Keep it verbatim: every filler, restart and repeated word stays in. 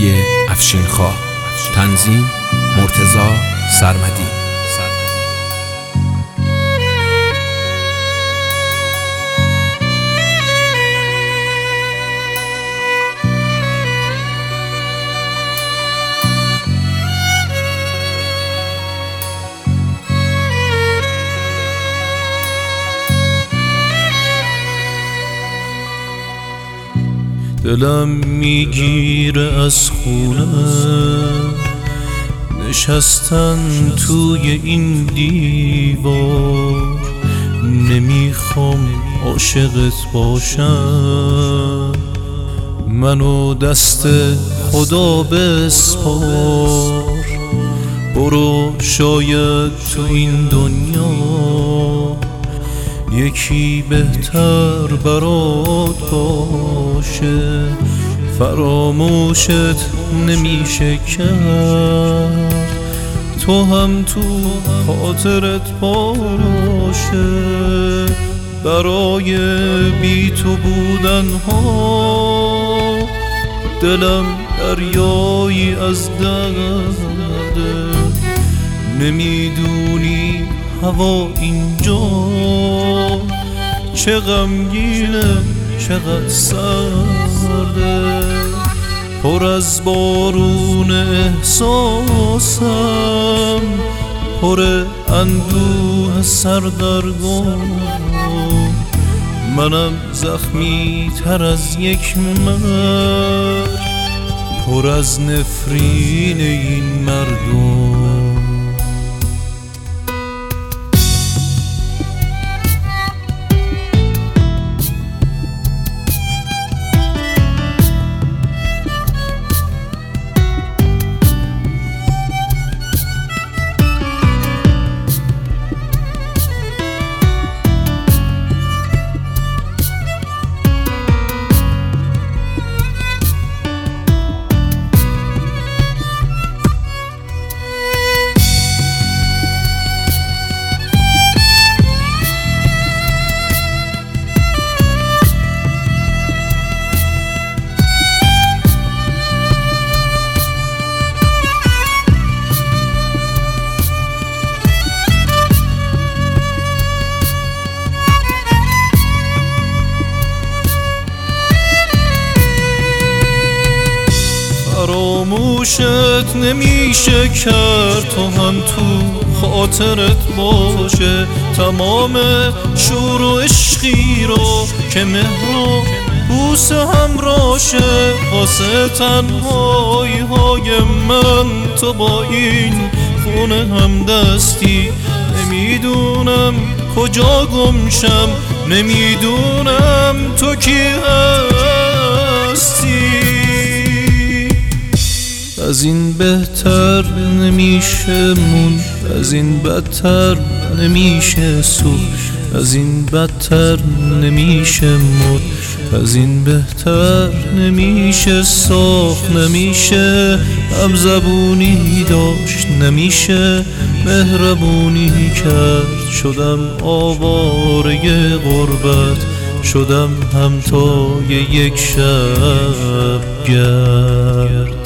موسیقی افشین‌خواه، تنظیم مرتضی سرمدی. دلم میگیره از خونه نشستن توی این دیوار، نمیخوام عاشقت باشم، منو دست خدا بسپار. برو شاید تو این دنیا یکی بهتر برات باشه، فراموشت نمیشه کرد، تو هم تو خاطرت باشه. برای بی تو بودن ها دلم دریایی از درده، نمیدونی هوا اینجا چه غمگینه چقدر سرده، پر از بارون احساسم، پر اندوه سردرگم، منم زخمی تر از یک مرد، پر از نفرین این مردم. فراموشت نمیشه کرد، تو هم تو خاطرت باشه، تمام شور و عشقی رو که مهر و بوسه همراشه، واسه تنهایی های من تو با این خونه هم دستی، نمیدونم کجا گمشم، نمیدونم تو کی هستی. از این بهتر نمیشه مون، از این بدتر نمیشه سود، از این بدتر نمیشه مود، از این بهتر نمیشه ساخت، نمیشه هم زبونی داشت، نمیشه مهربونی کرد. شدم آواره غربت، شدم همتای یک شب گرد.